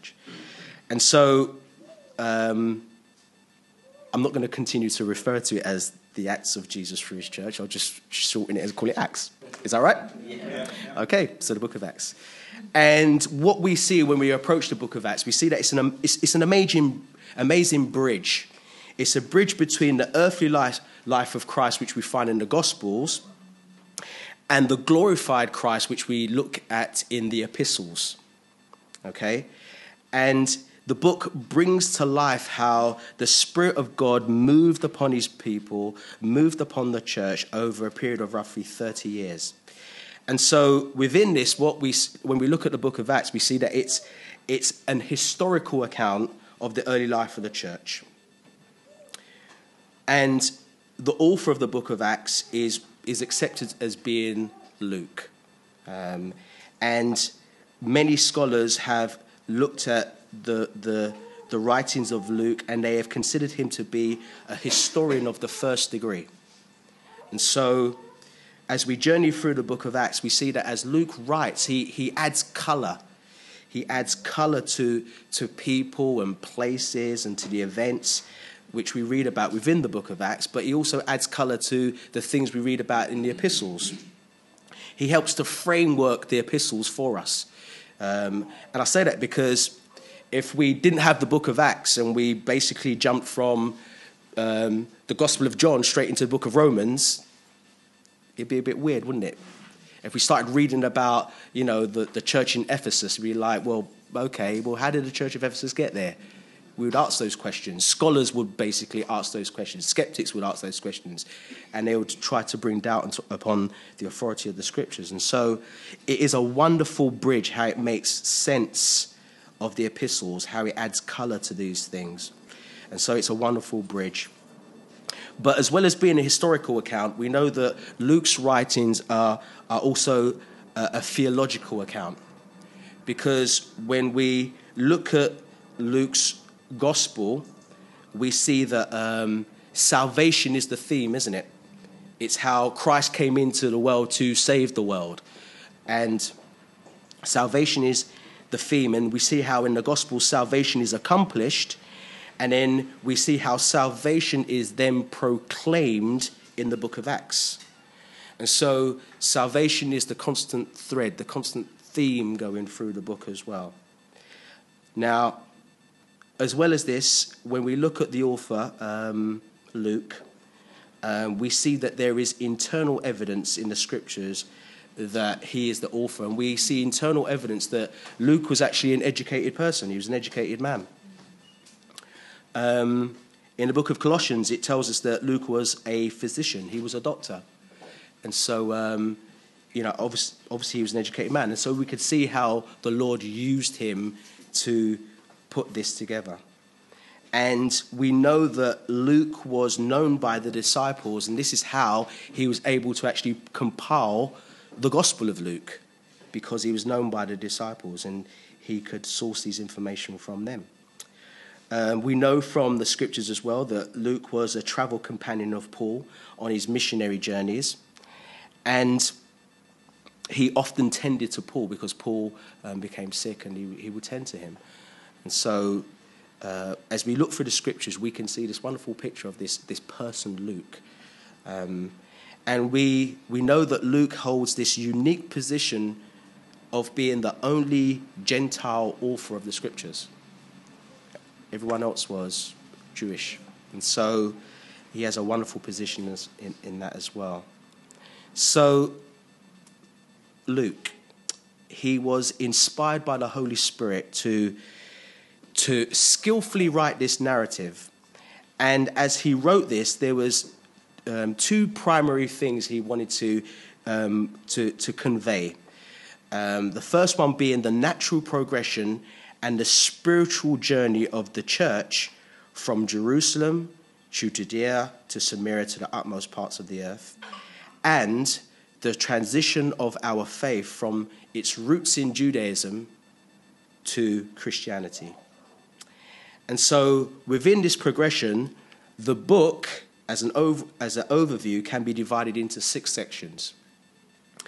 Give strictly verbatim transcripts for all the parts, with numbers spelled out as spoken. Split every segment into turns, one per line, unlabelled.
church. And so um, I'm not going to continue to refer to it as the Acts of Jesus through his church. I'll just shorten it and call it Acts. Is that right?
Yeah.
Okay, so the book of Acts. And what we see when we approach the book of Acts, we see that it's an, it's, it's an amazing, amazing bridge. It's a bridge between the earthly life, life of Christ, which we find in the Gospels, and the glorified Christ, which we look at in the epistles. Okay? And the book brings to life how the Spirit of God moved upon his people, moved upon the church over a period of roughly thirty years. And so within this, what we when we look at the book of Acts, we see that it's it's an historical account of the early life of the church. And the author of the book of Acts is is accepted as being Luke. Um, and many scholars have looked at the, the, the writings of Luke, and they have considered him to be a historian of the first degree. And so as we journey through the book of Acts, we see that as Luke writes, he, he adds colour. He adds colour to, to people and places and to the events which we read about within the book of Acts, but he also adds colour to the things we read about in the epistles. He helps to framework the epistles for us. Um, and I say that because if we didn't have the book of Acts and we basically jumped from um, the Gospel of John straight into the book of Romans, it'd be a bit weird, wouldn't it? If we started reading about, you know, the, the church in Ephesus, we'd be like, well, okay, well, how did the church of Ephesus get there? We would ask those questions. Scholars would basically ask those questions. Skeptics would ask those questions. And they would try to bring doubt upon the authority of the scriptures. And so it is a wonderful bridge how it makes sense of the epistles, how it adds colour to these things. And so it's a wonderful bridge. But as well as being a historical account, we know that Luke's writings are, are also a, a theological account. Because when we look at Luke's gospel, we see that um, salvation is the theme, isn't it? It's how Christ came into the world to save the world. And salvation is the theme. And we see how in the gospel salvation is accomplished. And then we see how salvation is then proclaimed in the book of Acts. And so salvation is the constant thread, the constant theme going through the book as well. Now, as well as this, when we look at the author, um, Luke, um, we see that there is internal evidence in the scriptures that he is the author. And we see internal evidence that Luke was actually an educated person. He was an educated man. Um, in the book of Colossians, it tells us that Luke was a physician. He was a doctor. And so, um, you know, obviously, obviously he was an educated man. And so we could see how the Lord used him to put this together. And we know that Luke was known by the disciples, and this is how he was able to actually compile the Gospel of Luke, because he was known by the disciples and he could source these information from them. Um, we know from the scriptures as well that Luke was a travel companion of Paul on his missionary journeys, and he often tended to Paul because Paul um, became sick, and he, he would tend to him. And so uh, as we look through the scriptures, we can see this wonderful picture of this, this person, Luke. Um, and we, we know that Luke holds this unique position of being the only Gentile author of the scriptures. Everyone else was Jewish. And so he has a wonderful position as, in, in that as well. So Luke, he was inspired by the Holy Spirit to to skillfully write this narrative. And as he wrote this, there was um, two primary things he wanted to, um, to, to convey. Um, the first one being the natural progression and the spiritual journey of the church from Jerusalem to Judea to Samaria to the utmost parts of the earth, and the transition of our faith from its roots in Judaism to Christianity. And so within this progression, the book, as an, over, as an overview, can be divided into six sections.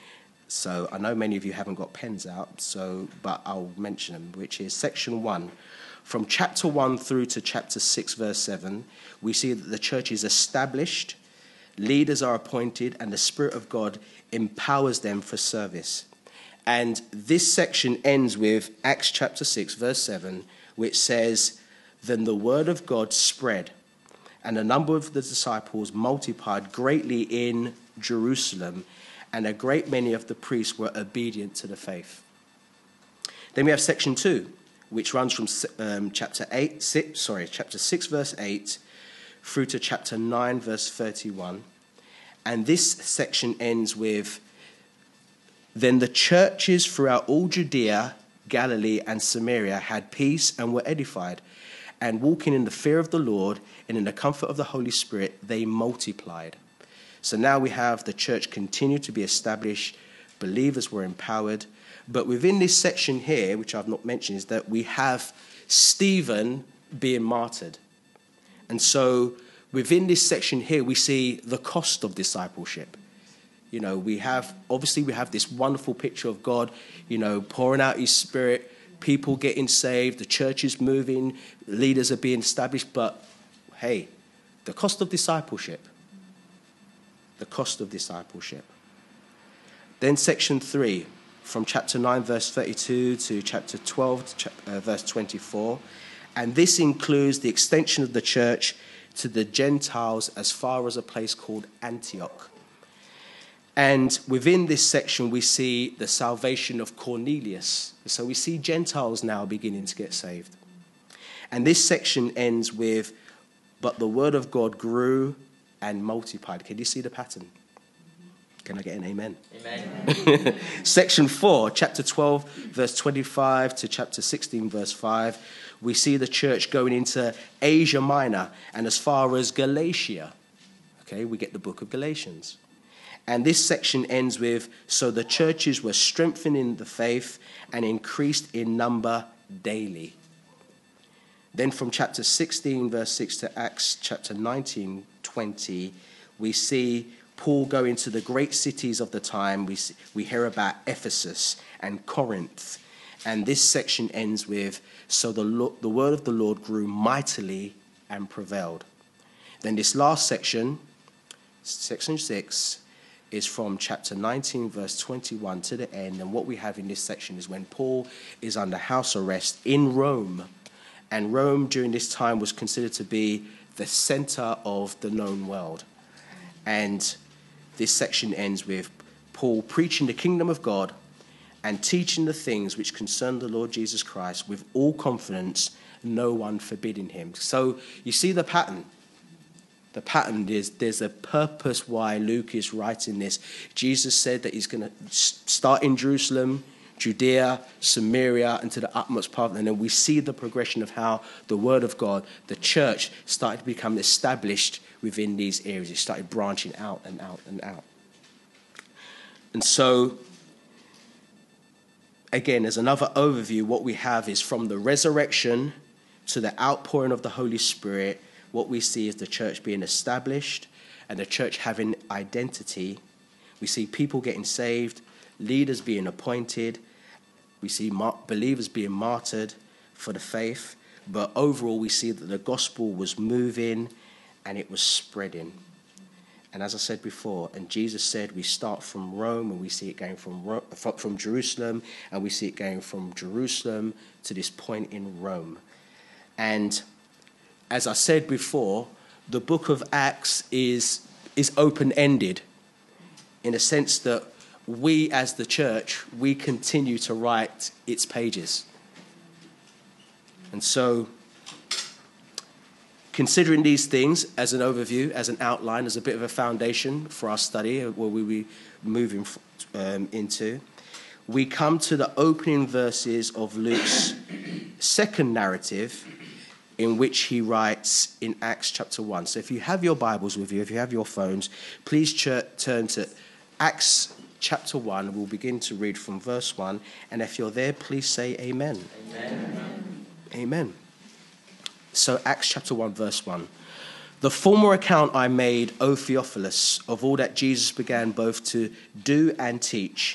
So I know many of you haven't got pens out, so but I'll mention them, which is section one. From chapter one through to chapter six, verse seven, we see that the church is established, leaders are appointed, and the Spirit of God empowers them for service. And this section ends with Acts chapter six, verse seven, which says, "Then the word of God spread, and the number of the disciples multiplied greatly in Jerusalem, and a great many of the priests were obedient to the faith." Then we have section two, which runs from um, chapter eight, six, sorry, chapter six, verse eight, through to chapter nine, verse thirty-one. And this section ends with, "Then the churches throughout all Judea, Galilee, and Samaria had peace and were edified, and walking in the fear of the Lord and in the comfort of the Holy Spirit, they multiplied." So now we have the church continue to be established, believers were empowered. But within this section here, which I've not mentioned, is that we have Stephen being martyred. And so within this section here, we see the cost of discipleship. You know, we have, obviously we have this wonderful picture of God, you know, pouring out his Spirit, people getting saved, the church is moving, leaders are being established. But hey, the cost of discipleship. The cost of discipleship. Then section three, from chapter nine, verse thirty-two to chapter twelve, uh, verse twenty-four. And this includes the extension of the church to the Gentiles as far as a place called Antioch. And within this section, we see the salvation of Cornelius. So we see Gentiles now beginning to get saved. And this section ends with, "But the word of God grew and multiplied." Can you see the pattern? Can I get an amen? Amen. Section four, chapter twelve, verse twenty-five to chapter sixteen, verse five, we see the church going into Asia Minor and as far as Galatia. Okay, we get the book of Galatians. And this section ends with, "So the churches were strengthened in the faith and increased in number daily." Then from chapter sixteen, verse six to Acts chapter nineteen, twenty, we see Paul go into the great cities of the time. We, see, we hear about Ephesus and Corinth. And this section ends with, "So the, the word of the Lord grew mightily and prevailed." Then this last section, section six, is from chapter nineteen, verse twenty-one to the end. And what we have in this section is when Paul is under house arrest in Rome. And Rome during this time was considered to be the center of the known world. And this section ends with Paul preaching the kingdom of God and teaching the things which concern the Lord Jesus Christ with all confidence, no one forbidding him. So you see the pattern. The pattern is there's a purpose why Luke is writing this. Jesus said that he's going to start in Jerusalem, Judea, Samaria, and to the utmost part. And then we see the progression of how the word of God, the church, started to become established within these areas. It started branching out and out and out. And so, again, as another overview, what we have is from the resurrection to the outpouring of the Holy Spirit, what we see is the church being established and the church having identity. We see people getting saved, leaders being appointed. We see mar- believers being martyred for the faith. But overall, we see that the gospel was moving and it was spreading. And as I said before, and Jesus said we start from Rome, and we see it going from Ro- from Jerusalem, and we see it going from Jerusalem to this point in Rome. And as I said before, the book of Acts is is open-ended in a sense that we as the church, we continue to write its pages. And so, considering these things as an overview, as an outline, as a bit of a foundation for our study, where we will be moving um, into, we come to the opening verses of Luke's second narrative, in which he writes in Acts chapter one. So if you have your Bibles with you, if you have your phones, please ch- turn to Acts chapter one. We'll begin to read from verse one. And if you're there, please say amen. Amen. Amen. So Acts chapter one, verse one. The former account I made, O Theophilus, of all that Jesus began both to do and teach,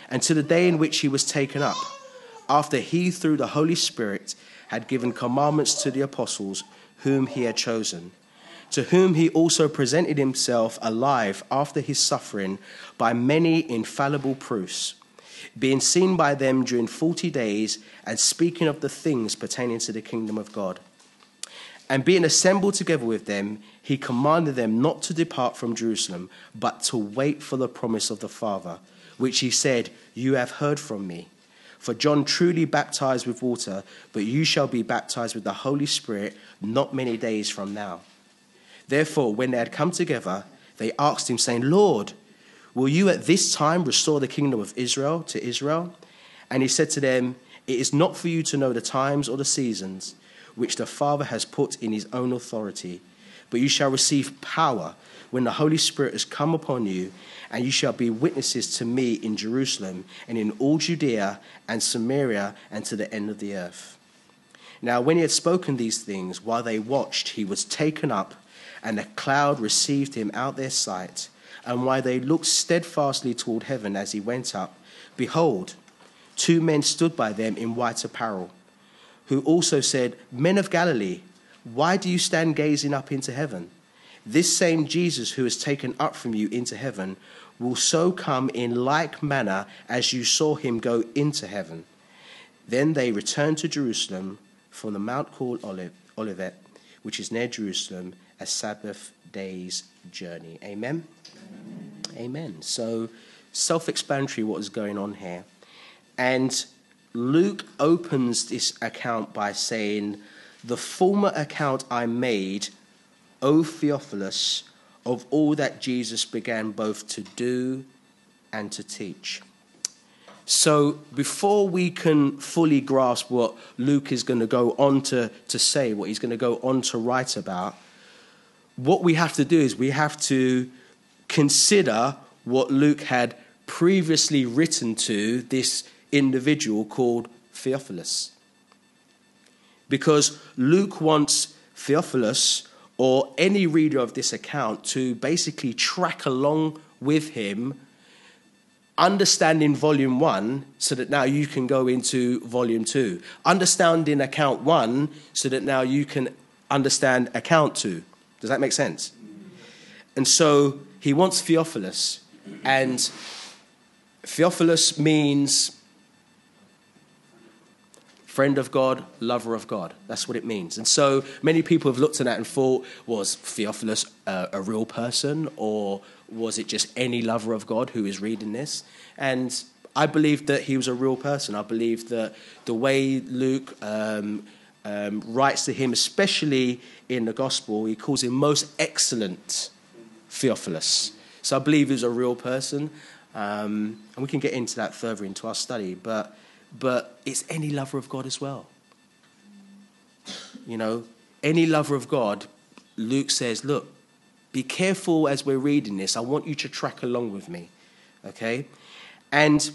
and to the day in which he was taken up, after he, through the Holy Spirit, had given commandments to the apostles whom he had chosen, to whom he also presented himself alive after his suffering by many infallible proofs, being seen by them during forty days, and speaking of the things pertaining to the kingdom of God. And being assembled together with them, he commanded them not to depart from Jerusalem, but to wait for the promise of the Father, which he said, "You have heard from me. For John truly baptized with water, but you shall be baptized with the Holy Spirit not many days from now." Therefore, when they had come together, they asked him, saying, "Lord, will you at this time restore the kingdom of Israel to Israel?" And he said to them, "It is not for you to know the times or the seasons which the Father has put in his own authority, but you shall receive power when the Holy Spirit has come upon you, and you shall be witnesses to me in Jerusalem and in all Judea and Samaria and to the end of the earth." Now, when he had spoken these things, while they watched, he was taken up, and a cloud received him out their sight. And while they looked steadfastly toward heaven as he went up, behold, two men stood by them in white apparel, who also said, "Men of Galilee, why do you stand gazing up into heaven? This same Jesus who is taken up from you into heaven will so come in like manner as you saw him go into heaven." Then they returned to Jerusalem from the mount called Olive, Olivet, which is near Jerusalem, a Sabbath day's journey. Amen? Amen. Amen. So, self-explanatory what is going on here. And Luke opens this account by saying, "The former account I made, O Theophilus, of all that Jesus began both to do and to teach." So before we can fully grasp what Luke is going to go on to, to say, what he's going to go on to write about, what we have to do is we have to consider what Luke had previously written to this individual called Theophilus. Because Luke wants Theophilus, or any reader of this account, to basically track along with him, understanding volume one, so that now you can go into volume two. Understanding account one, so that now you can understand account two. Does that make sense? And so he wants Theophilus, and Theophilus means friend of God, lover of God. That's what it means. And so many people have looked at that and thought, was Theophilus uh, a real person, or was it just any lover of God who is reading this? And I believe that he was a real person. I believe that the way Luke um, um, writes to him, especially in the gospel, he calls him most excellent Theophilus. So I believe he's a real person. Um, and we can get into that further into our study. But But it's any lover of God as well. You know, any lover of God, Luke says, look, be careful as we're reading this. I want you to track along with me, okay? And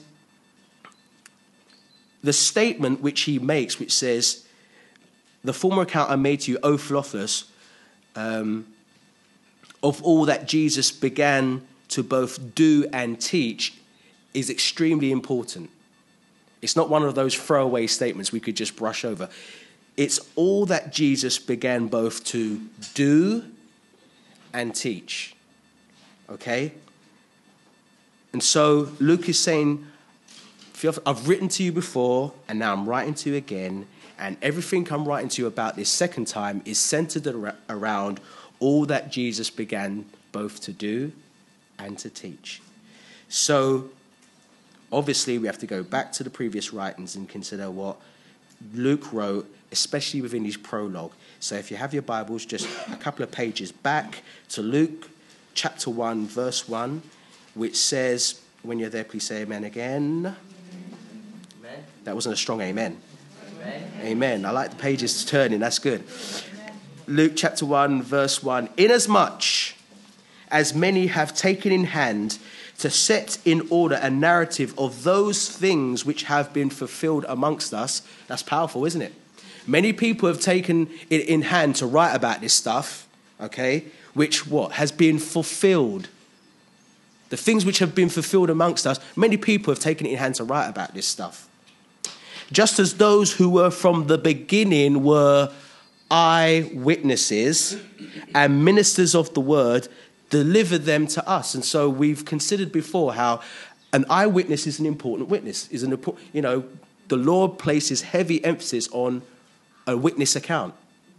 the statement which he makes, which says, "The former account I made to you, O Theophilus, um, of all that Jesus began to both do and teach," is extremely important. It's not one of those throwaway statements we could just brush over. It's all that Jesus began both to do and teach. Okay? And so Luke is saying, I've written to you before, and now I'm writing to you again, and everything I'm writing to you about this second time is centered around all that Jesus began both to do and to teach. So obviously, we have to go back to the previous writings and consider what Luke wrote, especially within his prologue. So if you have your Bibles, just a couple of pages back to Luke chapter one, verse one, which says, when you're there, please say amen again. Amen. That wasn't a strong amen. Amen. Amen. I like the pages turning. That's good. Amen. Luke chapter one, verse one. "Inasmuch as many have taken in hand to set in order a narrative of those things which have been fulfilled amongst us." That's powerful, isn't it? Many people have taken it in hand to write about this stuff, okay, which what? Has been fulfilled. The things which have been fulfilled amongst us, many people have taken it in hand to write about this stuff. Just as those who were from the beginning were eyewitnesses and ministers of the word, delivered them to us. And so we've considered before how an eyewitness is an important witness. Is an important, you know, the Lord places heavy emphasis on a witness account.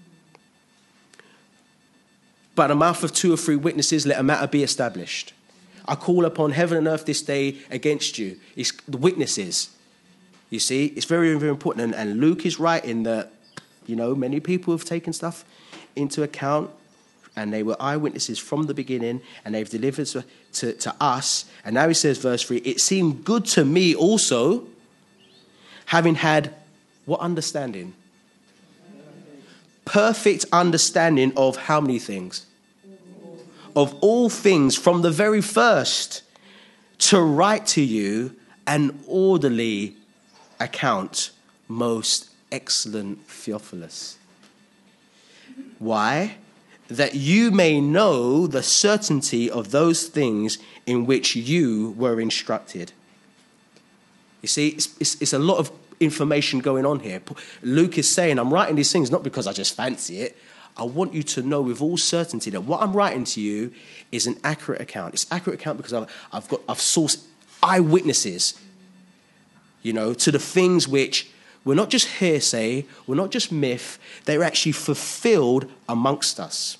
By the mouth of two or three witnesses, let a matter be established. I call upon heaven and earth this day against you. It's the witnesses. You see, it's very, very important. And, and Luke is writing that, you know, many people have taken stuff into account, and they were eyewitnesses from the beginning, and they've delivered to, to, to us. And now he says, verse three, it seemed good to me also, having had what understanding? Perfect understanding of how many things? Of all things from the very first, to write to you an orderly account, most excellent Theophilus. Why? That you may know the certainty of those things in which you were instructed. You see, it's, it's, it's a lot of information going on here. Luke is saying, I'm writing these things not because I just fancy it. I want you to know with all certainty that what I'm writing to you is an accurate account. It's an accurate account because I've, I've got I've sourced eyewitnesses, you know, to the things which were not just hearsay, were not just myth, they were actually fulfilled amongst us.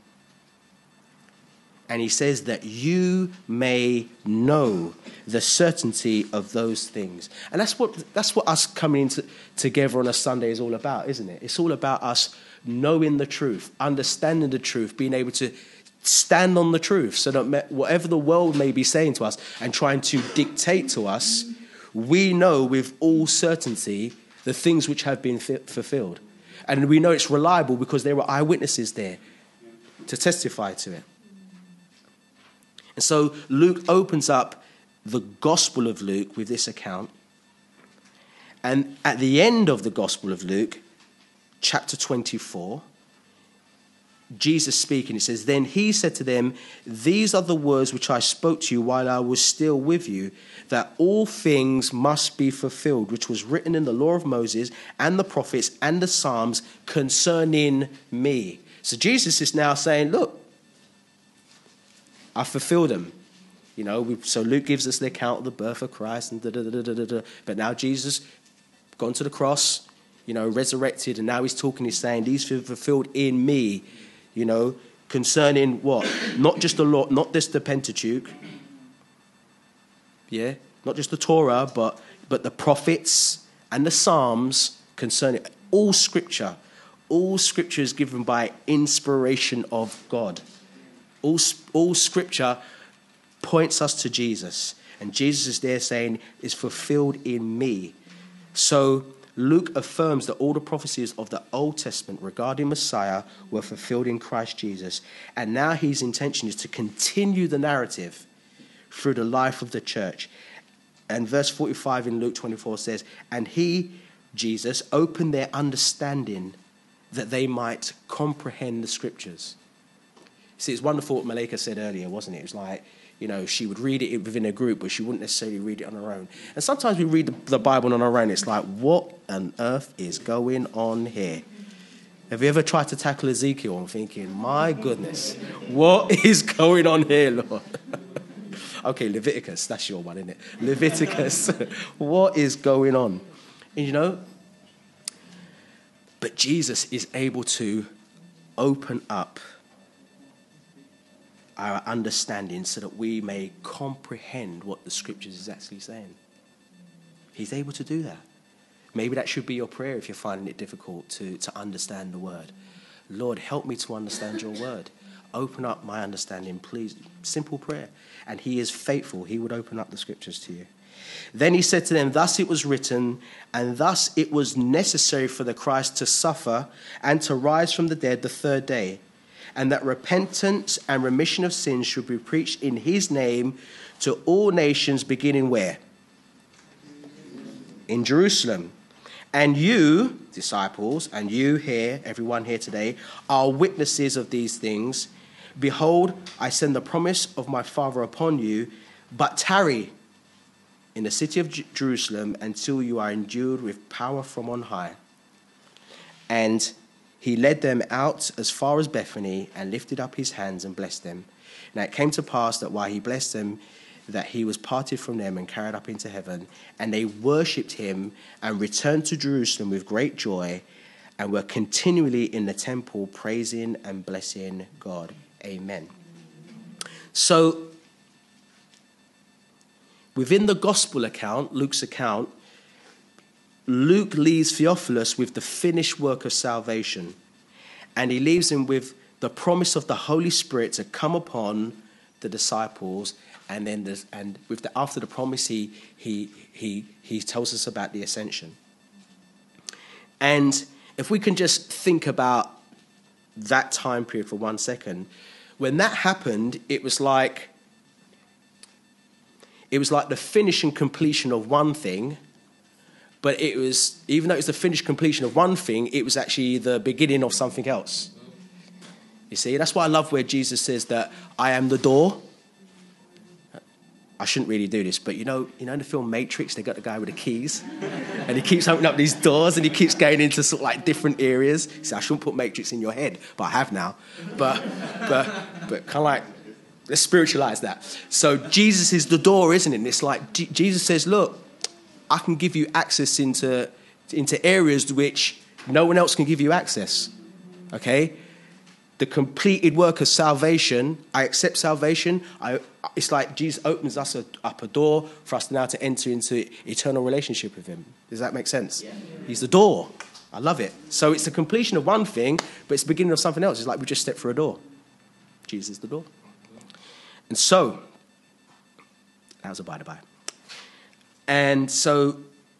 And he says that you may know the certainty of those things. And that's what that's what us coming into, together on a Sunday is all about, isn't it? It's all about us knowing the truth, understanding the truth, being able to stand on the truth so that whatever the world may be saying to us and trying to dictate to us, we know with all certainty the things which have been f- fulfilled. And we know it's reliable because there were eyewitnesses there to testify to it. And so Luke opens up the Gospel of Luke with this account. And at the end of the Gospel of Luke, chapter twenty-four, Jesus speaking, it says, then he said to them, these are the words which I spoke to you while I was still with you, that all things must be fulfilled, which was written in the law of Moses and the prophets and the Psalms concerning me. So Jesus is now saying, look, I fulfilled them. You know, we, so Luke gives us the account of the birth of Christ, and da, da, da, da, da, da. But now Jesus gone to the cross, you know, resurrected, and now he's talking, he's saying, these are fulfilled in me, you know, concerning what? Not just the law, not just the Pentateuch, yeah, not just the Torah, but but the prophets and the Psalms concerning all scripture. All scripture is given by inspiration of God. All, all scripture points us to Jesus. And Jesus is there saying, is fulfilled in me. So Luke affirms that all the prophecies of the Old Testament regarding Messiah were fulfilled in Christ Jesus. And now his intention is to continue the narrative through the life of the church. And verse forty-five in Luke twenty-four says, and he, Jesus, opened their understanding that they might comprehend the scriptures. See, it's wonderful what Malika said earlier, wasn't it? It was like, you know, she would read it within a group, but she wouldn't necessarily read it on her own. And sometimes we read the, the Bible on our own. It's like, what on earth is going on here? Have you ever tried to tackle Ezekiel and thinking, my goodness, what is going on here, Lord? Okay, Leviticus, that's your one, isn't it? Leviticus, what is going on? And you know, but Jesus is able to open up our understanding so that we may comprehend what the scriptures is actually saying. He's able to do that. Maybe that should be your prayer if you're finding it difficult to, to understand the word. Lord, help me to understand your word. Open up my understanding, please. Simple prayer. And he is faithful. He would open up the scriptures to you. Then he said to them, thus it was written, and thus it was necessary for the Christ to suffer and to rise from the dead the third day, and that repentance and remission of sins should be preached in his name to all nations, beginning where? In Jerusalem. And you, disciples, and you here, everyone here today, are witnesses of these things. Behold, I send the promise of my Father upon you, But tarry in the city of J- Jerusalem until you are endued with power from on high. And he led them out as far as Bethany and lifted up his hands and blessed them. Now it came to pass that while he blessed them, that he was parted from them and carried up into heaven. And they worshipped him and returned to Jerusalem with great joy and were continually in the temple praising and blessing God. Amen. So, within the gospel account, Luke's account, Luke leaves Theophilus with the finished work of salvation. And he leaves him with the promise of the Holy Spirit to come upon the disciples. And then there's, and with the, after the promise, he, he, he, he tells us about the ascension. And if we can just think about that time period for one second, when that happened, it was like, it was like the finish and completion of one thing. But it was, even though it was the finished completion of one thing, it was actually the beginning of something else. You see, that's why I love where Jesus says that I am the door. I shouldn't really do this, but you know, you know in the film Matrix, they got the guy with the keys, and he keeps opening up these doors, and he keeps going into sort of like different areas. So I shouldn't put Matrix in your head, but I have now. But, but, but kind of like, let's spiritualize that. So Jesus is the door, isn't it? And it's like G- Jesus says, look, I can give you access into, into areas which no one else can give you access. Okay? The completed work of salvation, I accept salvation. I, it's like Jesus opens us a, up a door for us now to enter into eternal relationship with him. Does that make sense? Yeah. He's the door. I love it. So it's the completion of one thing, but it's the beginning of something else. It's like we just stepped through a door. Jesus is the door. And so, that was a by the by. And so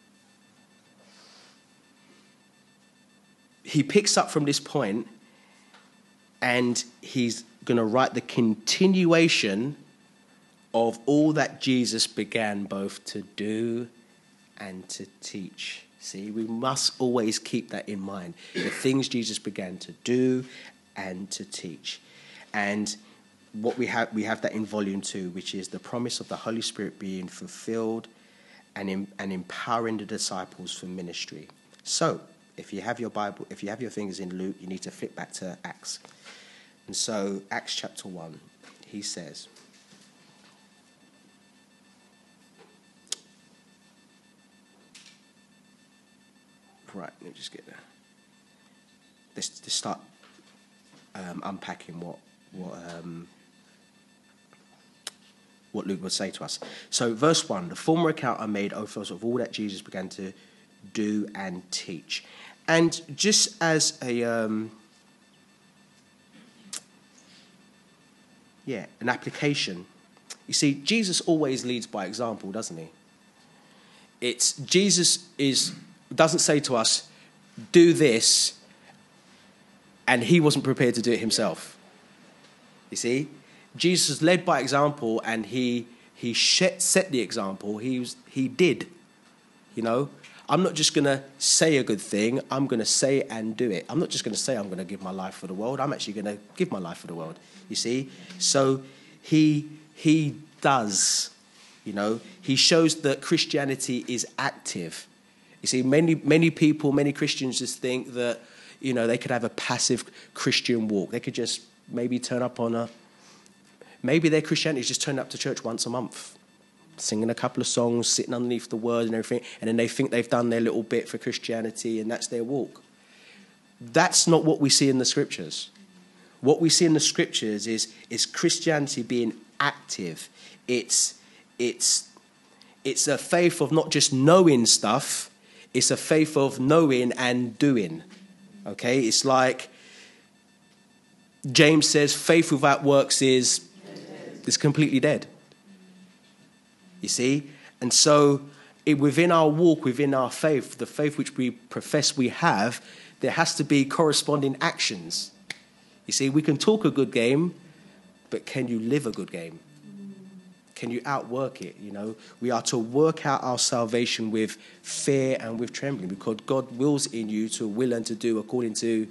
he picks up from this point, and he's going to write the continuation of all that Jesus began both to do and to teach. See, we must always keep that in mind. The things Jesus began to do and to teach. And what we have, we have that in volume two, which is the promise of the Holy Spirit being fulfilled and, in, and empowering the disciples for ministry. So, if you have your Bible, if you have your fingers in Luke, you need to flip back to Acts. And so, Acts chapter one, he says, right, let me just get there. Let's, let's start um, unpacking what what um, what Luke would say to us. So, verse one, the former account I made of all that Jesus began to do and teach. And just as a, um, yeah, an application, you see, Jesus always leads by example, doesn't he? It's, Jesus is, doesn't say to us, do this, and he wasn't prepared to do it himself. You see? Jesus led by example, and he he set the example. He was, he did, you know. I'm not just going to say a good thing. I'm going to say and do it. I'm not just going to say I'm going to give my life for the world. I'm actually going to give my life for the world, you see. So he he does, you know. He shows that Christianity is active. You see, many many people, many Christians just think that, you know, they could have a passive Christian walk. They could just maybe turn up on a... Maybe their Christianity is just turning up to church once a month, singing a couple of songs, sitting underneath the word and everything, and then they think they've done their little bit for Christianity, and that's their walk. That's not what we see in the scriptures. What we see in the scriptures is, is Christianity being active. It's, it's, it's a faith of not just knowing stuff, it's a faith of knowing and doing. Okay? It's like James says, faith without works is... is completely dead. You see? And so it, within our walk, within our faith, the faith which we profess we have, there has to be corresponding actions. You see, we can talk a good game, but can you live a good game? Can you outwork it? You know, we are to work out our salvation with fear and with trembling, because God wills in you to will and to do according to...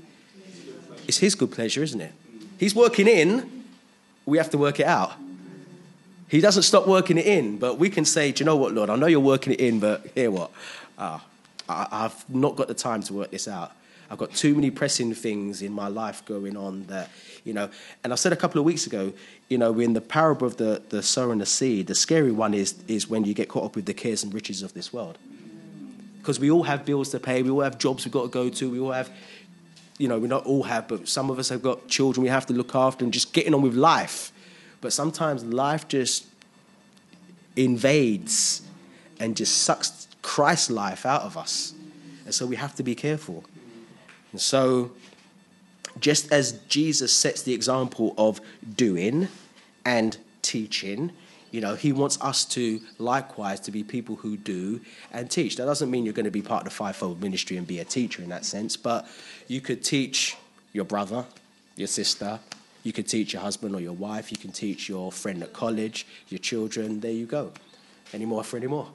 It's his good pleasure, isn't it? He's working in, we have to work it out. He doesn't stop working it in, but we can say, do you know what, Lord? I know you're working it in, but hear what? Uh, I, I've not got the time to work this out. I've got too many pressing things in my life going on that, you know. And I said a couple of weeks ago, you know, in the parable of the, the sower and the seed, the scary one is, is when you get caught up with the cares and riches of this world. Because we all have bills to pay. We all have jobs we've got to go to. We all have, you know, we not all have, but some of us have got children we have to look after and just getting on with life. But sometimes life just invades and just sucks Christ's life out of us. And so we have to be careful. And so just as Jesus sets the example of doing and teaching, you know, he wants us to likewise to be people who do and teach. That doesn't mean you're going to be part of the fivefold ministry and be a teacher in that sense, but you could teach your brother, your sister, you could teach your husband or your wife, you can teach your friend at college, your children, there you go. Any more for any more?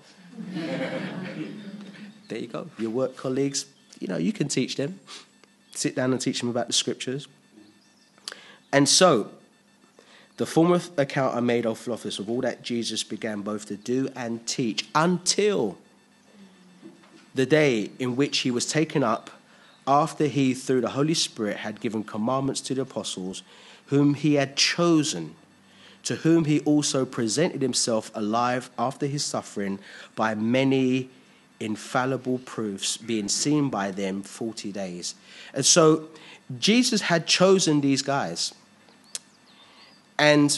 There you go. Your work colleagues, you know, you can teach them. Sit down and teach them about the scriptures. And so, the former account I made of Philophilus of all that Jesus began both to do and teach until the day in which he was taken up, after he, through the Holy Spirit, had given commandments to the apostles, whom he had chosen, to whom he also presented himself alive after his suffering by many infallible proofs, being seen by them forty days. And so Jesus had chosen these guys. And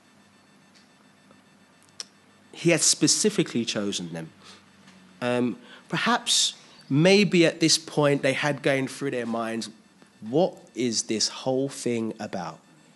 he had specifically chosen them. Um, perhaps, maybe at this point, they had going through their minds, what is this whole thing about?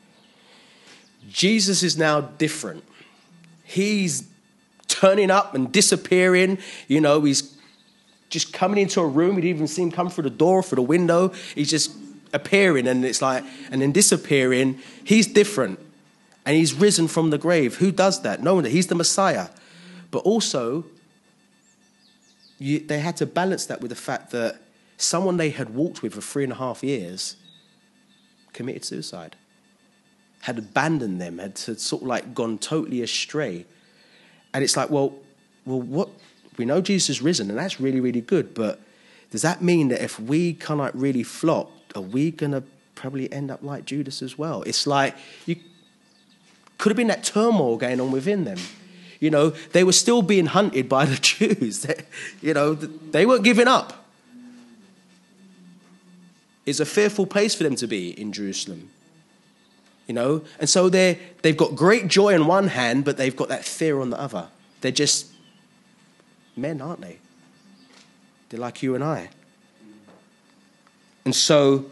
Jesus is now different. He's turning up and disappearing. You know, he's just coming into a room. You'd even see him come through the door, through the window. He's just appearing, and it's like, and then disappearing. He's different. And he's risen from the grave. Who does that? No one. He's the Messiah. But also, you, they had to balance that with the fact that someone they had walked with for three and a half years committed suicide, had abandoned them, had, had sort of like gone totally astray. And it's like, well, well, what? We know Jesus is risen, and that's really, really good. But does that mean that if we kind of like really flop, are we going to probably end up like Judas as well? It's like, you could have been that turmoil going on within them. You know, they were still being hunted by the Jews. They, you know, they weren't giving up. It's a fearful place for them to be in Jerusalem. You know, and so they they've got great joy on one hand, but they've got that fear on the other. They're just men, aren't they? They're like you and I. And so,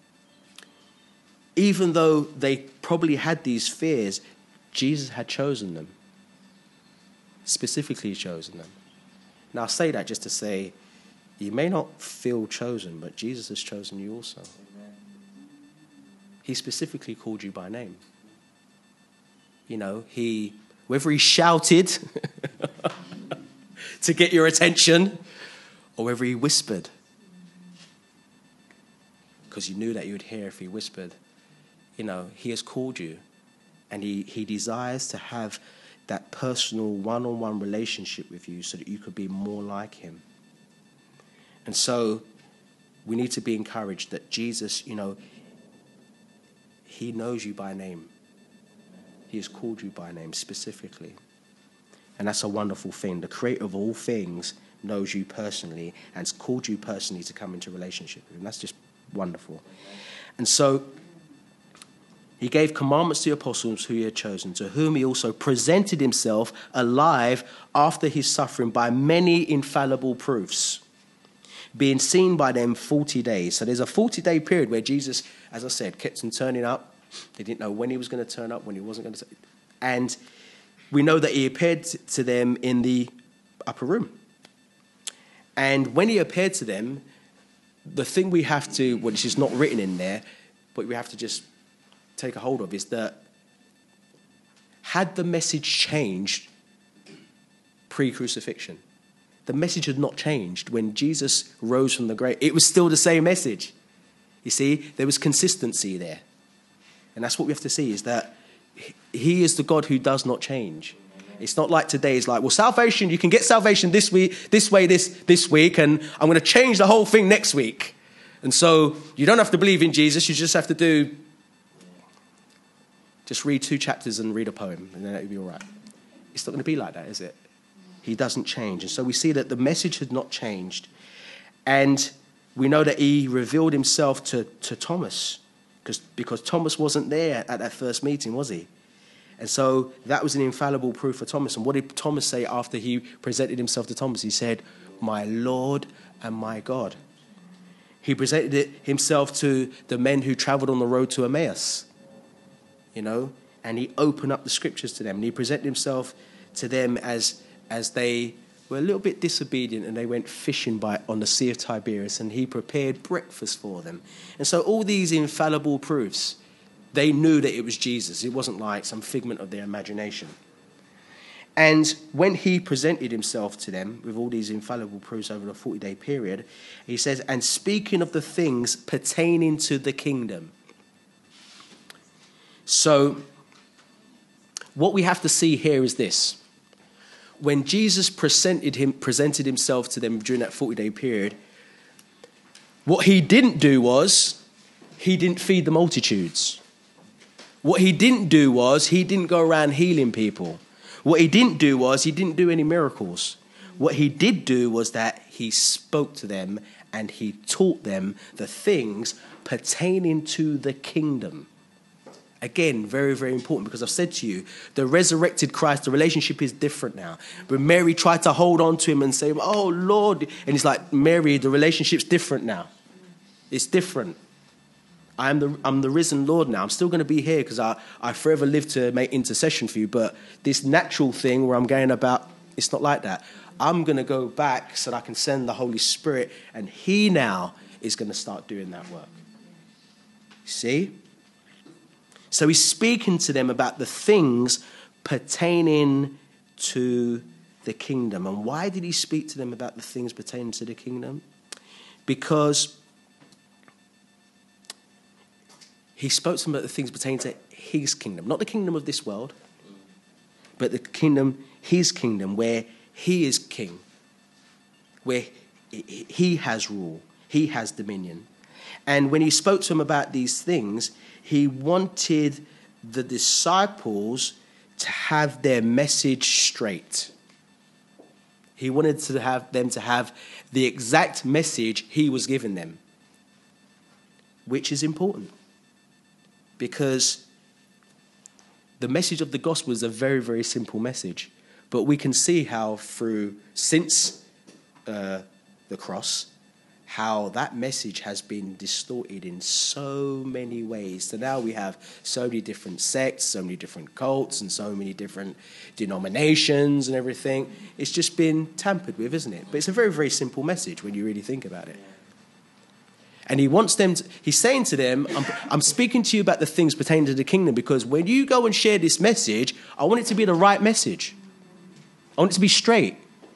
even though they probably had these fears, Jesus had chosen them. Specifically chosen them. Now, I say that just to say, you may not feel chosen, but Jesus has chosen you also. Amen. He specifically called you by name. You know, he, whether he shouted to get your attention, or whether he whispered, because you knew that you would hear if he whispered. You know, he has called you, and he, he desires to have that personal one-on-one relationship with you so that you could be more like him. And so we need to be encouraged that Jesus, you know, he knows you by name. He has called you by name specifically. And that's a wonderful thing. The creator of all things knows you personally and has called you personally to come into relationship with him. That's just wonderful. And so he gave commandments to the apostles who he had chosen, to whom he also presented himself alive after his suffering by many infallible proofs, being seen by them forty days. So there's a forty-day period where Jesus, as I said, kept on turning up. They didn't know when he was going to turn up, when he wasn't going to. And we know that he appeared to them in the upper room. And when he appeared to them, the thing we have to, well, this is not written in there, but we have to just take a hold of is that had the message changed pre-crucifixion, the message had not changed when Jesus rose from the grave. It was still the same message. You see, there was consistency there. And that's what we have to see is that he is the God who does not change. It's not like today. It's like, well, salvation, you can get salvation this week, this way, this, this week, and I'm going to change the whole thing next week. And so you don't have to believe in Jesus. You just have to do, just read two chapters and read a poem, and then it'll be all right. It's not going to be like that, is it? He doesn't change. And so we see that the message had not changed. And we know that he revealed himself to, to Thomas, because because Thomas wasn't there at that first meeting, was he? And so that was an infallible proof for Thomas. And what did Thomas say after he presented himself to Thomas? He said, my Lord and my God. He presented it himself to the men who traveled on the road to Emmaus, you know, and he opened up the scriptures to them. And he presented himself to them as, as they were a little bit disobedient and they went fishing by on the Sea of Tiberias, and he prepared breakfast for them. And so all these infallible proofs, they knew that it was Jesus. It wasn't like some figment of their imagination. And when he presented himself to them with all these infallible proofs over a forty-day period, he says, and speaking of the things pertaining to the kingdom. So what we have to see here is this. When Jesus presented him, presented himself to them during that forty-day period, what he didn't do was, he didn't feed the multitudes. What he didn't do was, he didn't go around healing people. What he didn't do was, he didn't do any miracles. What he did do was that he spoke to them and he taught them the things pertaining to the kingdom. Again, very, very important, because I've said to you, the resurrected Christ, the relationship is different now. But Mary tried to hold on to him and say, oh, Lord. And he's like, Mary, the relationship's different now. It's different. I'm the, I'm the risen Lord now. I'm still going to be here because I, I forever live to make intercession for you. But this natural thing where I'm going about, it's not like that. I'm going to go back so that I can send the Holy Spirit, and he now is going to start doing that work. See? So he's speaking to them about the things pertaining to the kingdom. And why did he speak to them about the things pertaining to the kingdom? Because he spoke to them about the things pertaining to his kingdom. Not the kingdom of this world, but the kingdom, his kingdom, where he is king, where he has rule, he has dominion. And when he spoke to them about these things, he wanted the disciples to have their message straight. He wanted to have them to have the exact message he was giving them, which is important, because the message of the gospel is a very, very simple message. But we can see how through, since uh, the cross, how that message has been distorted in so many ways. So now we have so many different sects, so many different cults, and so many different denominations and everything. It's just been tampered with, isn't it? But it's a very, very simple message when you really think about it. And he wants them to, he's saying to them, I'm, I'm speaking to you about the things pertaining to the kingdom, because when you go and share this message, I want it to be the right message. I want it to be straight.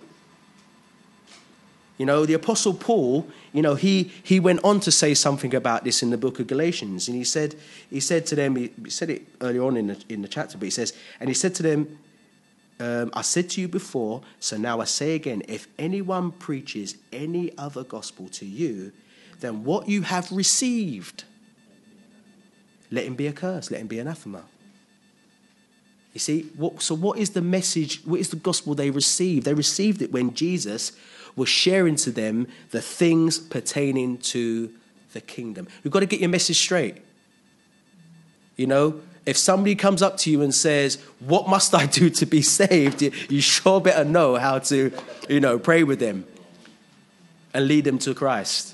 You know, the Apostle Paul, you know, he he went on to say something about this in the book of Galatians. And he said, he said to them, he said it earlier on in the, in the chapter, but he says, and he said to them, um, I said to you before, so now I say again, if anyone preaches any other gospel to you, then what you have received, let him be accursed, let him be anathema. You see, what, so what is the message, what is the gospel they received? They received it when Jesus was sharing to them the things pertaining to the kingdom. You've got to get your message straight. You know, if somebody comes up to you and says, what must I do to be saved? You sure better know how to, you know, pray with them and lead them to Christ.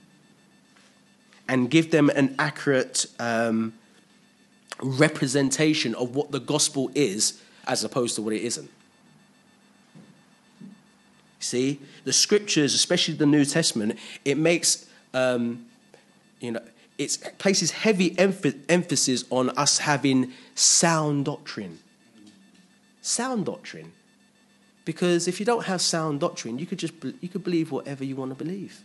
And give them an accurate um, representation of what the gospel is as opposed to what it isn't. See, the scriptures, especially the New Testament, it makes, um, you know, it places heavy emph- emphasis on us having sound doctrine. Sound doctrine. Because if you don't have sound doctrine, you could just, you could believe whatever you want to believe.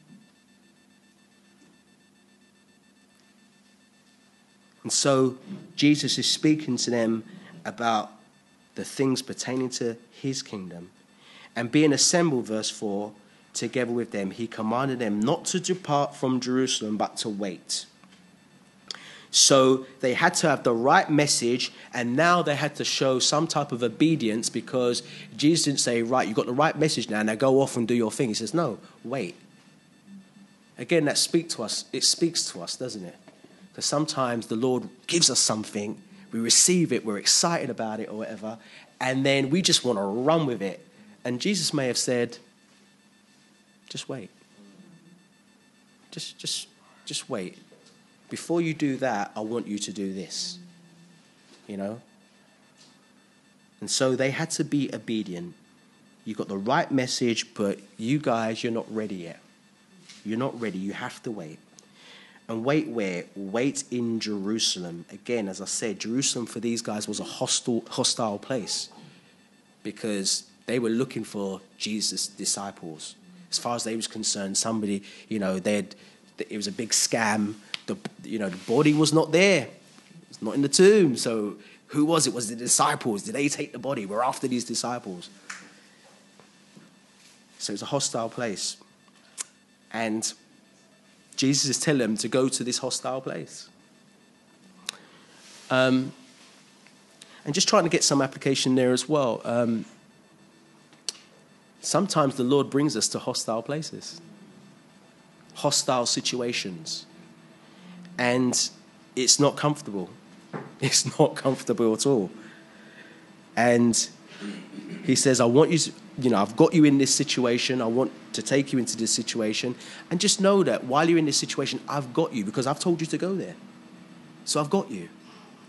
And so Jesus is speaking to them about the things pertaining to his kingdom. And being assembled, verse four, together with them, he commanded them not to depart from Jerusalem, but to wait. So they had to have the right message, and now they had to show some type of obedience, because Jesus didn't say, right, you've got the right message now, now go off and do your thing. He says, no, wait. Again, that speaks to us. It speaks to us, doesn't it? Because sometimes the Lord gives us something, we receive it, we're excited about it or whatever, and then we just want to run with it. And Jesus may have said, just wait. Just, just, just wait. Before you do that, I want you to do this. You know? And so they had to be obedient. You got the right message, but you guys, you're not ready yet. You're not ready. You have to wait. And wait where? Wait in Jerusalem. Again, as I said, Jerusalem for these guys was a hostile, hostile place, because they were looking for Jesus' disciples. As far as they was concerned, somebody, you know, they had, it was a big scam. The, you know, the body was not there. It's not in the tomb. So who was it? Was it the disciples? Did they take the body? We're after these disciples. So it's a hostile place. And Jesus is telling them to go to this hostile place. Um, and just trying to get some application there as well. Um, sometimes the Lord brings us to hostile places, hostile situations. And it's not comfortable. It's not comfortable at all. And he says, I want you to, you know, I've got you in this situation. I want to take you into this situation. And just know that while you're in this situation, I've got you, because I've told you to go there. So I've got you.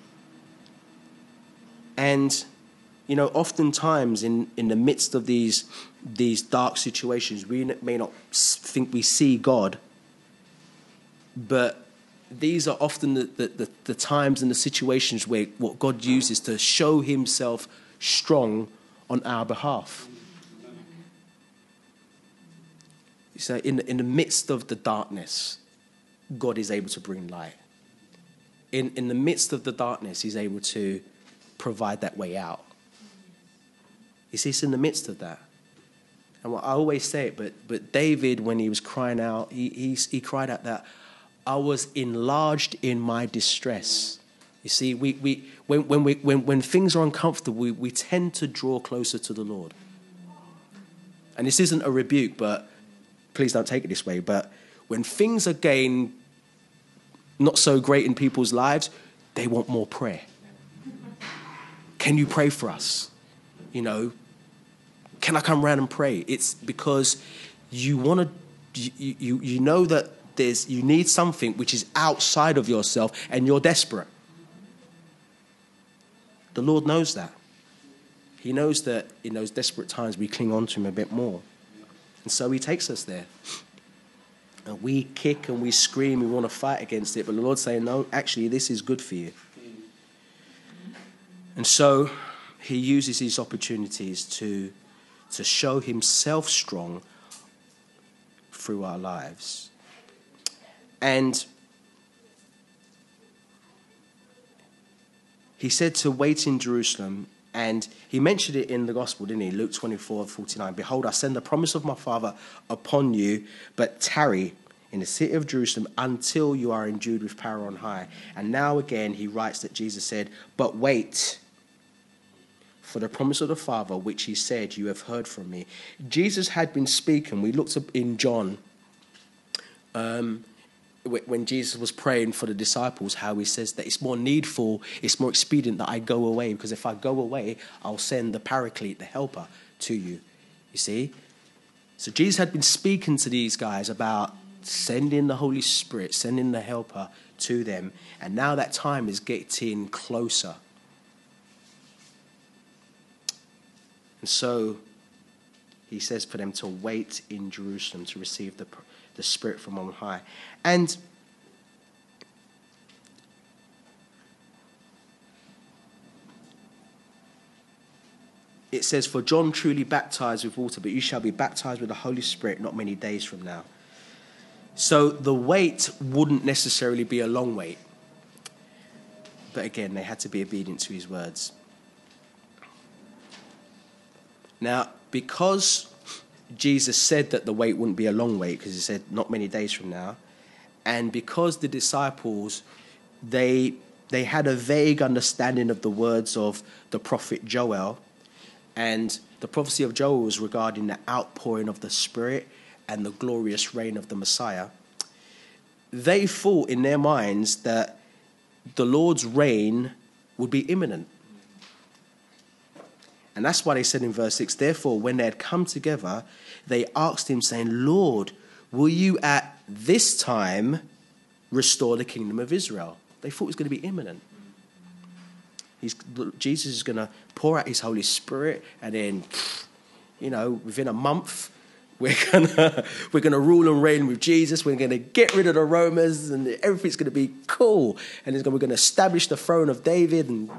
And, you know, oftentimes in, in the midst of these, these dark situations, we may not think we see God, but these are often the, the, the, the times and the situations where what God uses to show himself strong on our behalf. So in, in the midst of the darkness, God is able to bring light. In, in the midst of the darkness, he's able to provide that way out. You see, it's in the midst of that. And I always say it, but, but David, when he was crying out, he, he, he cried out that, I was enlarged in my distress. You see, we, we when when we when, when things are uncomfortable, we, we tend to draw closer to the Lord. And this isn't a rebuke, but please don't take it this way. But when things are getting not so great in people's lives, they want more prayer. Can you pray for us? You know, can I come around and pray? It's because you want to, you, you you know that There's, you need something which is outside of yourself, and you're desperate. The Lord knows that. He knows that in those desperate times we cling on to him a bit more. And so he takes us there. And we kick and we scream, we want to fight against it, but the Lord's saying, no, actually, this is good for you. And so he uses these opportunities to, to show himself strong through our lives. And he said to wait in Jerusalem, and he mentioned it in the gospel, didn't he? Luke twenty-four forty-nine. Behold, I send the promise of my Father upon you, but tarry in the city of Jerusalem until you are endued with power on high. And now again he writes that Jesus said, but wait for the promise of the Father, which he said, you have heard from me. Jesus had been speaking. We looked up in John, um, when Jesus was praying for the disciples, how he says that it's more needful, it's more expedient that I go away, because if I go away, I'll send the Paraclete, the helper, to you. You see? So Jesus had been speaking to these guys about sending the Holy Spirit, sending the helper to them. And now that time is getting closer. And so he says for them to wait in Jerusalem to receive the the Spirit from on high. And it says, for John truly baptized with water, but you shall be baptized with the Holy Spirit not many days from now. So the wait wouldn't necessarily be a long wait. But again, they had to be obedient to his words. Now, because Jesus said that the wait wouldn't be a long wait, because he said not many days from now, and because the disciples, they they had a vague understanding of the words of the prophet Joel, and the prophecy of Joel was regarding the outpouring of the Spirit and the glorious reign of the Messiah. They thought in their minds that the Lord's reign would be imminent. And that's why they said in verse six, therefore, when they had come together, they asked him, saying, Lord, will you at this time restore the kingdom of Israel? They thought it was going to be imminent. He's, Jesus is going to pour out his Holy Spirit, and then, you know, within a month, we're gonna we're gonna rule and reign with Jesus. We're gonna get rid of the Romans, and everything's gonna be cool. And we're gonna establish the throne of David, and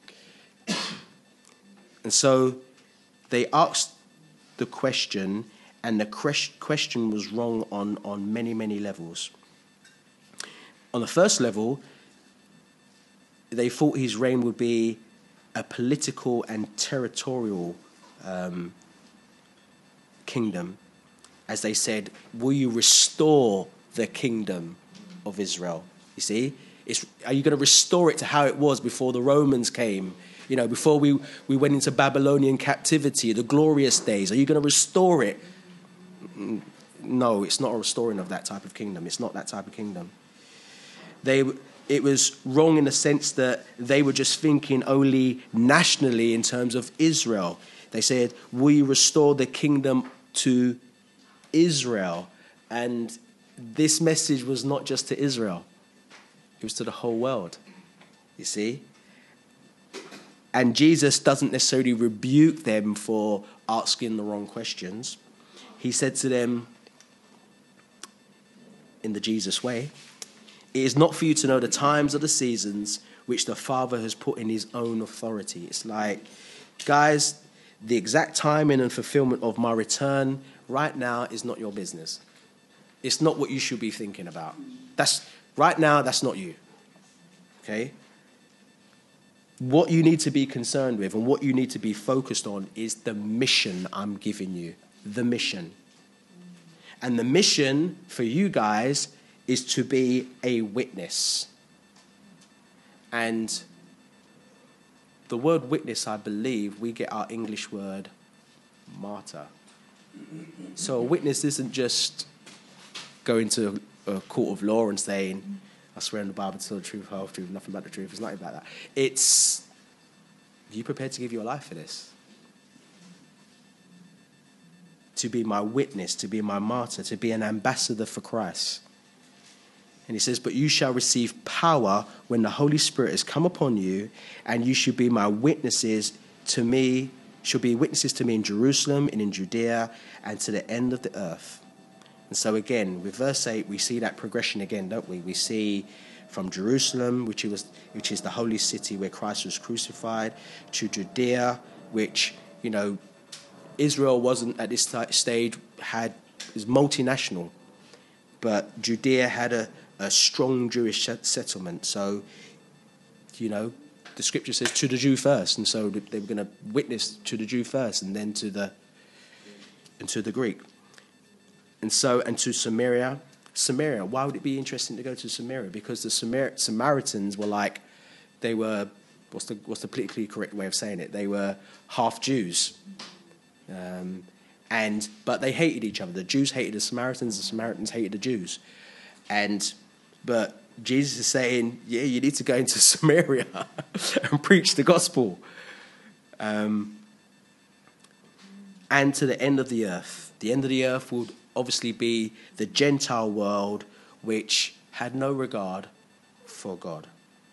and so they asked the question, and the question was wrong on on many many levels. On the first level, they thought his reign would be a political and territorial um, kingdom. As they said, will you restore the kingdom of Israel? You see, it's, are you going to restore it to how it was before the Romans came? You know, before we, we went into Babylonian captivity, the glorious days. Are you going to restore it? No, it's not a restoring of that type of kingdom. It's not that type of kingdom. They, it was wrong in the sense that they were just thinking only nationally in terms of Israel. They said, will you restore the kingdom to Israel? And this message was not just to Israel. It was to the whole world, you see. And Jesus doesn't necessarily rebuke them for asking the wrong questions. He said to them, in the Jesus way, it is not for you to know the times or the seasons which the Father has put in his own authority. It's like, guys, the exact timing and fulfillment of my return right now is not your business. It's not what you should be thinking about. That's right now, that's not you. Okay? What you need to be concerned with and what you need to be focused on is the mission I'm giving you. The mission. And the mission for you guys is to be a witness. And the word witness, I believe, we get our English word martyr. So a witness isn't just going to a court of law and saying, I swear in the Bible to tell the truth, whole truth, nothing but the truth. It's not about that. It's, are you prepared to give your life for this? To be my witness, to be my martyr, to be an ambassador for Christ. And he says, but you shall receive power when the Holy Spirit has come upon you, and you should be my witnesses to me, shall be witnesses to me in Jerusalem and in Judea and to the end of the earth. And so again, with verse eight, we see that progression again, don't we? We see from Jerusalem, which was, which is the holy city where Christ was crucified, to Judea, which, you know, Israel wasn't at this stage, had, was multinational, but Judea had a, a strong Jewish settlement. So, you know, the scripture says to the Jew first, and so they were going to witness to the Jew first, and then to the and to the Greek. And so, and to Samaria. Samaria, why would it be interesting to go to Samaria? Because the Samar- Samaritans were like, they were, what's the what's the politically correct way of saying it? They were half Jews. Um, and but they hated each other. The Jews hated the Samaritans, the Samaritans hated the Jews. And but Jesus is saying, yeah, you need to go into Samaria and preach the gospel. Um, and to the end of the earth. The end of the earth would obviously be the Gentile world, which had no regard for God.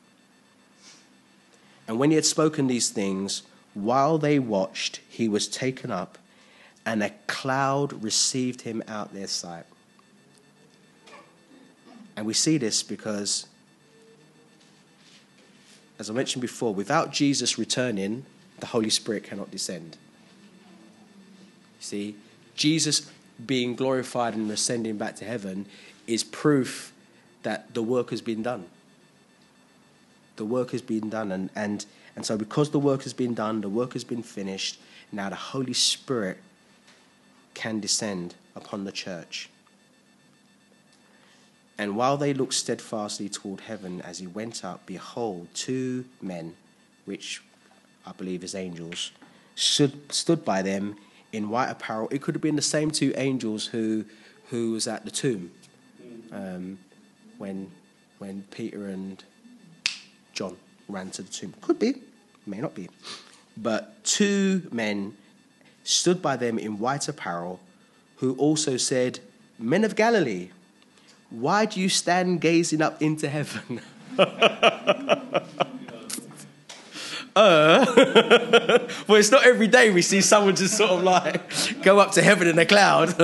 And when he had spoken these things, while they watched, he was taken up, and a cloud received him out their sight. And we see this because, as I mentioned before, without Jesus returning, the Holy Spirit cannot descend. See, Jesus being glorified and ascending back to heaven is proof that the work has been done. The work has been done, and, and, and so because the work has been done, the work has been finished, now the Holy Spirit can descend upon the church. And while they looked steadfastly toward heaven as he went up, behold, two men, which I believe is angels, stood, stood by them in white apparel. It could have been the same two angels who who was at the tomb um, when when Peter and John ran to the tomb. Could be, may not be. But two men stood by them in white apparel, who also said, Men of Galilee, why do you stand gazing up into heaven? uh, well, it's not every day we see someone just sort of like go up to heaven in a cloud.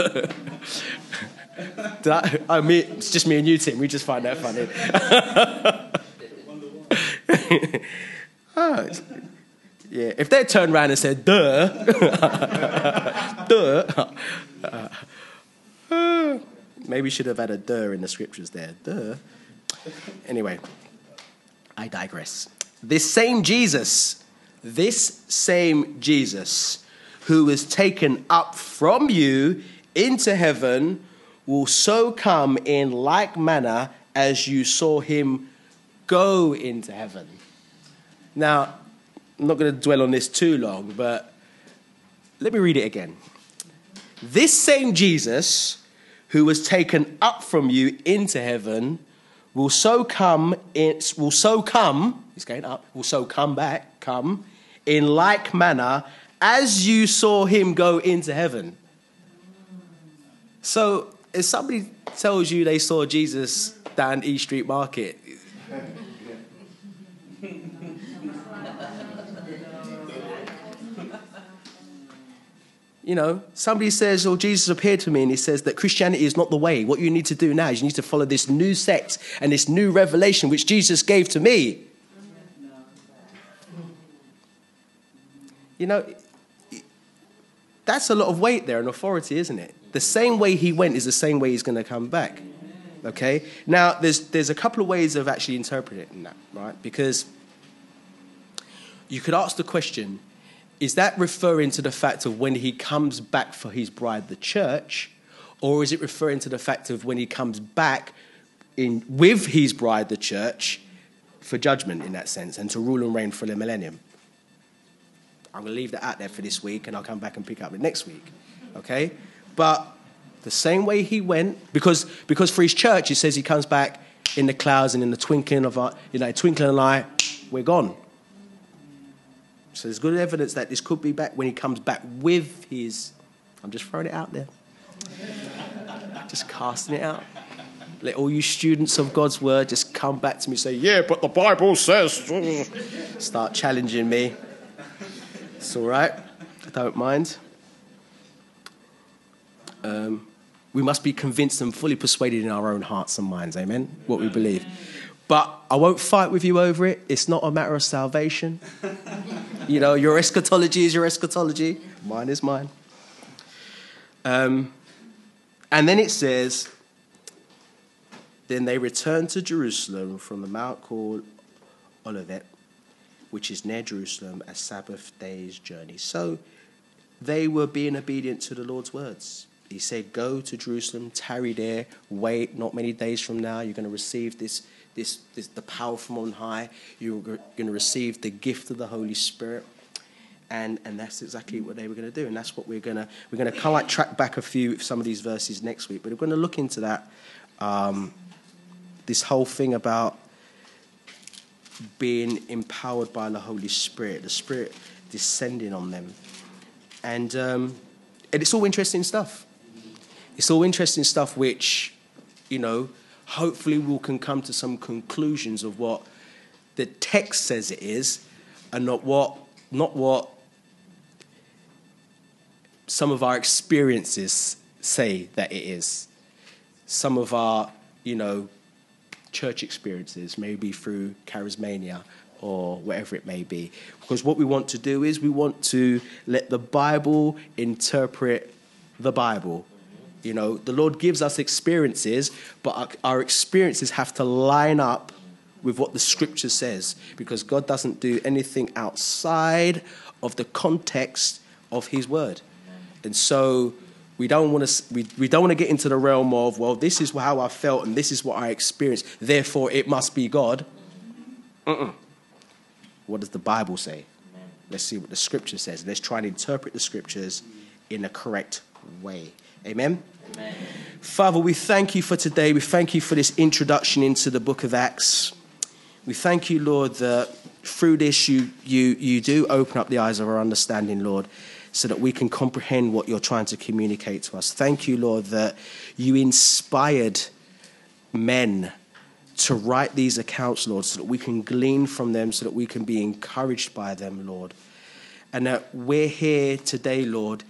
I, I mean, it's just me and you, Tim. We just find that funny. oh, yeah, if they turned around and said, duh, duh, uh, uh, maybe we should have had a duh in the scriptures there. Duh. Anyway, I digress. This same Jesus, this same Jesus who was taken up from you into heaven will so come in like manner as you saw him go into heaven. Now, I'm not going to dwell on this too long, but let me read it again. This same Jesus who was taken up from you into heaven will so come, it will so come, he's going up, will so come back, come, in like manner as you saw him go into heaven. So if somebody tells you they saw Jesus down East Street Market, you know, somebody says, oh, Jesus appeared to me, and he says that Christianity is not the way. What you need to do now is you need to follow this new sect and this new revelation which Jesus gave to me. You know, that's a lot of weight there and authority, isn't it? The same way he went is the same way he's going to come back. Okay? Now, there's there's a couple of ways of actually interpreting that, right? Because you could ask the question, is that referring to the fact of when he comes back for his bride, the church, or is it referring to the fact of when he comes back in with his bride, the church, for judgment in that sense, and to rule and reign for the millennium? I'm going to leave that out there for this week, and I'll come back and pick up it next week, okay? But the same way he went, because because for his church, it says he comes back in the clouds and in the twinkling of our, you know, twinkling of an eye, we're gone. So there's good evidence that this could be back when he comes back with his... I'm just throwing it out there. Just casting it out. Let all you students of God's word just come back to me and say, yeah, but the Bible says... Start challenging me. It's all right. I don't mind. Um, we must be convinced and fully persuaded in our own hearts and minds, amen, what we believe. But I won't fight with you over it. It's not a matter of salvation. You know, your eschatology is your eschatology. Mine is mine. Um, and then it says, then they returned to Jerusalem from the mount called Olivet, which is near Jerusalem, a Sabbath day's journey. So they were being obedient to the Lord's words. He said, go to Jerusalem, tarry there, wait, not many days from now, you're going to receive this, this, this the power from on high. You're going to receive the gift of the Holy Spirit. And and that's exactly what they were going to do. And that's what we're going to, we're going to kind of like track back a few, some of these verses next week. But we're going to look into that, um, this whole thing about being empowered by the Holy Spirit, the Spirit descending on them. And, um, and it's all interesting stuff. It's all interesting stuff which, you know, hopefully we can come to some conclusions of what the text says it is and not what, not what some of our experiences say that it is. Some of our, you know, church experiences, maybe through charismania or whatever it may be. Because what we want to do is we want to let the Bible interpret the Bible. You know, the Lord gives us experiences, but our, our experiences have to line up with what the scripture says, because God doesn't do anything outside of the context of his word. And so we don't want to we, we don't want to get into the realm of, well, this is how I felt and this is what I experienced, therefore it must be God. Uh-uh. What does the Bible say? Let's see what the scripture says. Let's try and interpret the scriptures in a correct way. Amen? Amen. Father, we thank you for today. We thank you for this introduction into the book of Acts. We thank you, Lord, that through this you, you, you do open up the eyes of our understanding, Lord, so that we can comprehend what you're trying to communicate to us. Thank you, Lord, that you inspired men to write these accounts, Lord, so that we can glean from them, so that we can be encouraged by them, Lord. And that we're here today, Lord,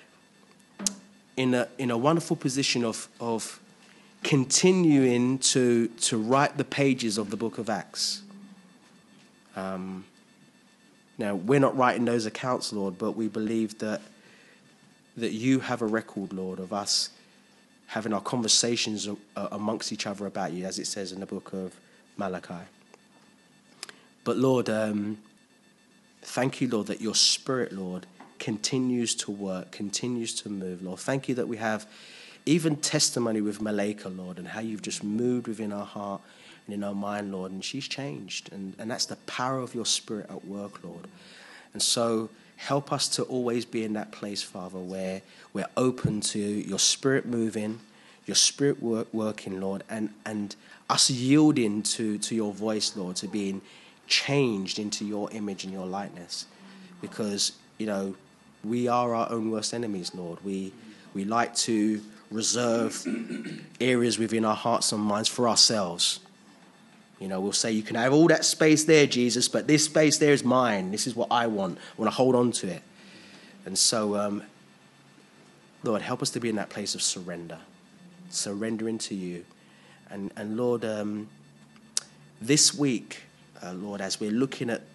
in a in a wonderful position of of continuing to to write the pages of the book of Acts. Um, now, we're not writing those accounts, Lord, but we believe that that you have a record, Lord, of us having our conversations uh, amongst each other about you, as it says in the book of Malachi. But, Lord, um, thank you, Lord, that your Spirit, Lord, continues to work, continues to move, Lord. Thank you that we have even testimony with Malika, Lord, and how you've just moved within our heart and in our mind, Lord, and she's changed. And, and that's the power of your Spirit at work, Lord. And so help us to always be in that place, Father, where we're open to your Spirit moving, your Spirit work, working, Lord, and, and us yielding to, to your voice, Lord, to being changed into your image and your likeness. Because, you know, we are our own worst enemies, Lord. We we like to reserve areas within our hearts and minds for ourselves. You know, we'll say, you can have all that space there, Jesus, but this space there is mine. This is what I want. I want to hold on to it. And so, um, Lord, help us to be in that place of surrender, surrendering to you. And, and Lord, um, this week, uh, Lord, as we're looking at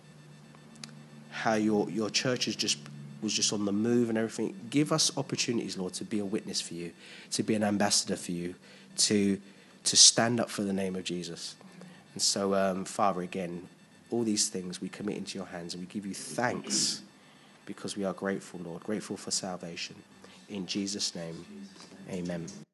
how your, your church is just was just on the move and everything, give us opportunities, Lord, to be a witness for you, to be an ambassador for you, to to stand up for the name of Jesus. And so, um, Father, again, all these things we commit into your hands, and we give you thanks because we are grateful, Lord, grateful for salvation. In Jesus' name, amen.